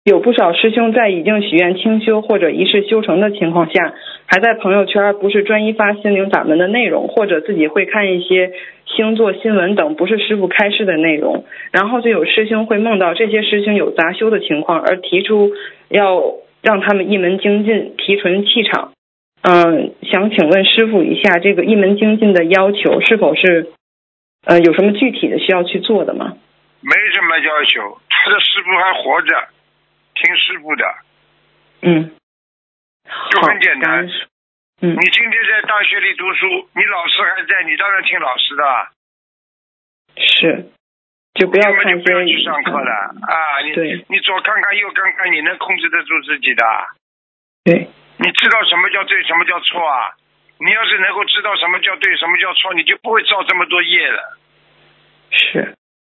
有不少师兄在已经许愿清修或者一世修成的情况下，还在朋友圈不是专一发心灵法门的内容，或者自己会看一些星座新闻等不是师父开示的内容，然后就有师兄会梦到这些师兄有杂修的情况，而提出要让他们一门精进，提纯气场。想请问师父一下，这个一门精进的要求是否是有什么具体的需要去做的吗？ 没什么要求，他的师父还活着，听师父的。就很简单。你今天在大学里读书，你老师还在，你当然听老师的。 是，就不要看就不要去上课了啊！你左看看右看看，你能控制得住自己的？ 对。 你知道什么叫对，什么叫错啊？你要是能够知道什么叫对，什么叫错，你就不会造这么多业了。 是。